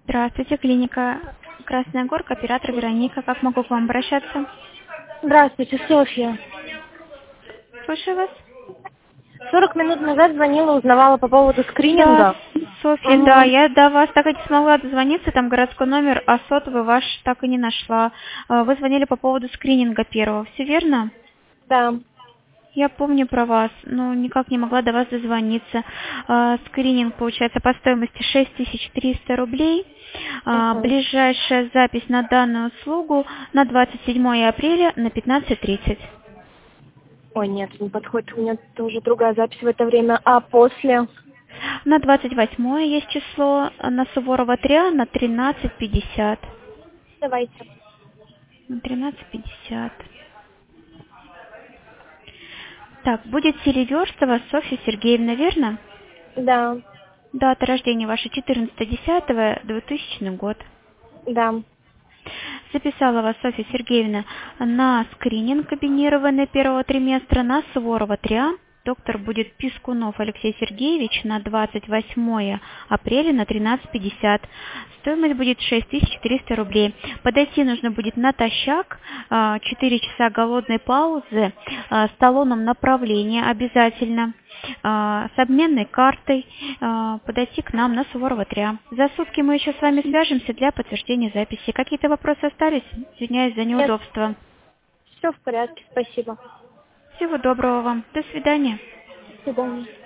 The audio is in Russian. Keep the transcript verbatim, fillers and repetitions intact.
Здравствуйте, клиника Красная Горка, оператор Вероника. Как могу к вам обращаться? Здравствуйте, Софья. Слушаю вас. сорок минут назад звонила, узнавала по поводу Да, скрининга. Софья, да, Угу. я до вас так и не смогла дозвониться, там городской номер, а сотовый ваш так и не нашла. А, Вы звонили по поводу скрининга первого, все верно? Да. Я помню про вас, но никак не могла до вас дозвониться. А, Скрининг получается по стоимости шесть тысяч триста рублей. А, Угу. Ближайшая запись на данную услугу на двадцать седьмое апреля на пятнадцать тридцать. Ой, нет, не подходит. У меня тоже другая запись в это время. А после? На двадцать восьмое есть число, на Суворова три на тринадцать пятьдесят. Давайте. На тринадцать пятьдесят. Так, будет Селиверстова Софья Сергеевна, верно? Да. Дата рождения ваша четырнадцатое десятое двухтысячный год. Да. Записала вас Софья Сергеевна на скрининг комбинированный первого триместра на Суворова три. Доктор будет Пискунов Алексей Сергеевич на двадцать восьмое апреля на тринадцать пятьдесят. Стоимость будет шесть тысяч триста рублей. Подойти нужно будет натощак, а, четыре часа голодной паузы, а, с талоном направления обязательно, а, с обменной картой, а, подойти к нам на Суворова три. За сутки мы еще с вами свяжемся для подтверждения записи. Какие-то вопросы остались? Извиняюсь за Нет, неудобство. все в порядке, спасибо. Всего доброго вам. До свидания. До свидания.